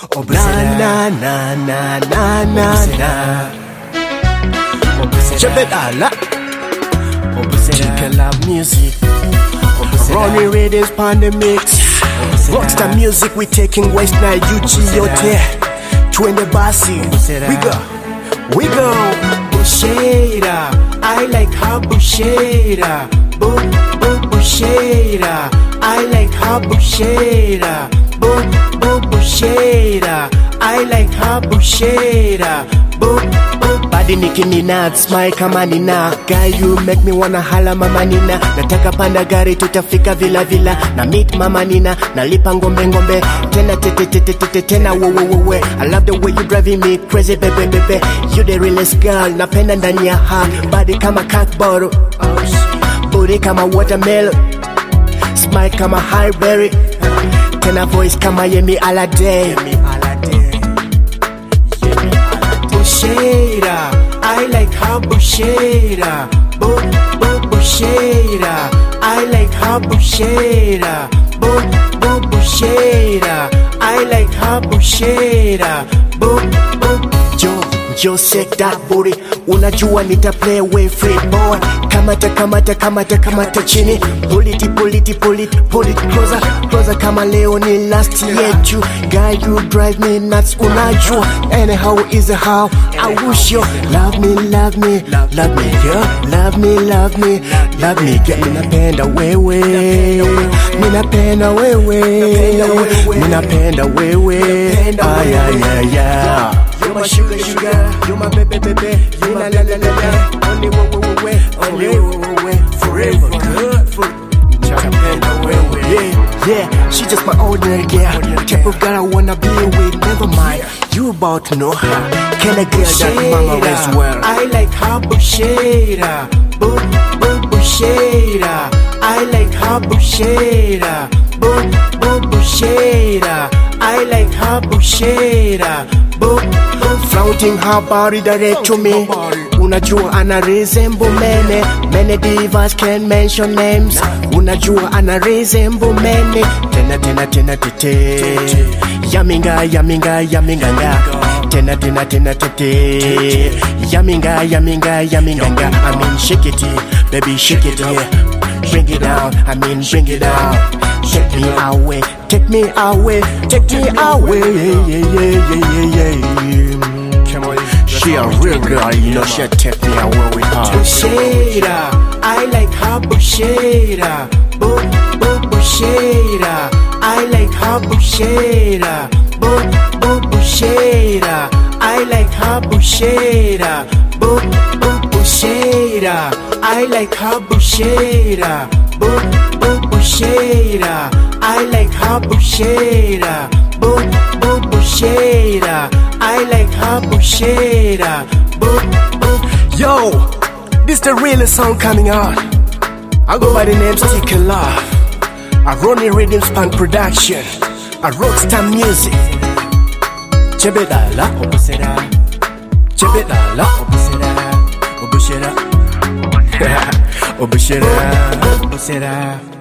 Na na na na na na. Chebedala. Chicken Love Music. Ronnie Radiance Pandemics. Rockstar Music, we taking West Nile, UG yote. Twende basi. We go. Bushera. I like how Bushera. Bushera. I like how Bushera. Bushera. I like how Bushera. Badi nikinina, smile kama nina. Guy, you make me wanna hala mama nina. Nataka panda gari tutafika vila vila. Na meet mama nina, nalipa ngombe ngombe. Tena tena we. I love the way you driving me crazy baby. You the realest girl, napenda ndani ya heart. Body kama cock bottle, booty kama watermelon, smile kama highberry, tena voice kama Yemi Alade. Bushera, I like how Bushera. Bushera, I like how Bushera. Bushera, I like how Bushera. Yo shake that booty, unajua nita play way free boy. Kamata chini, pull it closer kama leo ni last yetu. Guy, you drive me nuts, unajua. Anyhow is a how, I wish you love me girl, love me girl. Ninapenda wewe, yeah. You're my sugar, you're my baby, you la only way, forever good. Yeah, she just my ordinary girl. Type of girl I wanna be with, never mind. You about to know her. Can I get that mama as well? I like how Bushera. Bushera. I like how Bushera. Bushera. I like how Bushera. Flaunting her body direct to me. Unajua ana resemble many divas can't mention names. Unajua ana resemble many. Tena tete. Yaminga. Tena tete. Yaminga. I mean shake it, baby shake it, yeah. Bring it down, bring it down. Take me away, yeah. She a real girl, you know she'll take me away with her. Bushera, I like how Bushera. Bushera, I like how Bushera. Bushera, I like how Bushera. Bushera, I like how Bushera. Bushera, I like how Bushera. Bushera, I like how Bushera. Yo, this the realest song coming out. I go by the name Chicken Love. A Ronnie Radiance Production. A Rockstar Music. Chebedala. Bushera.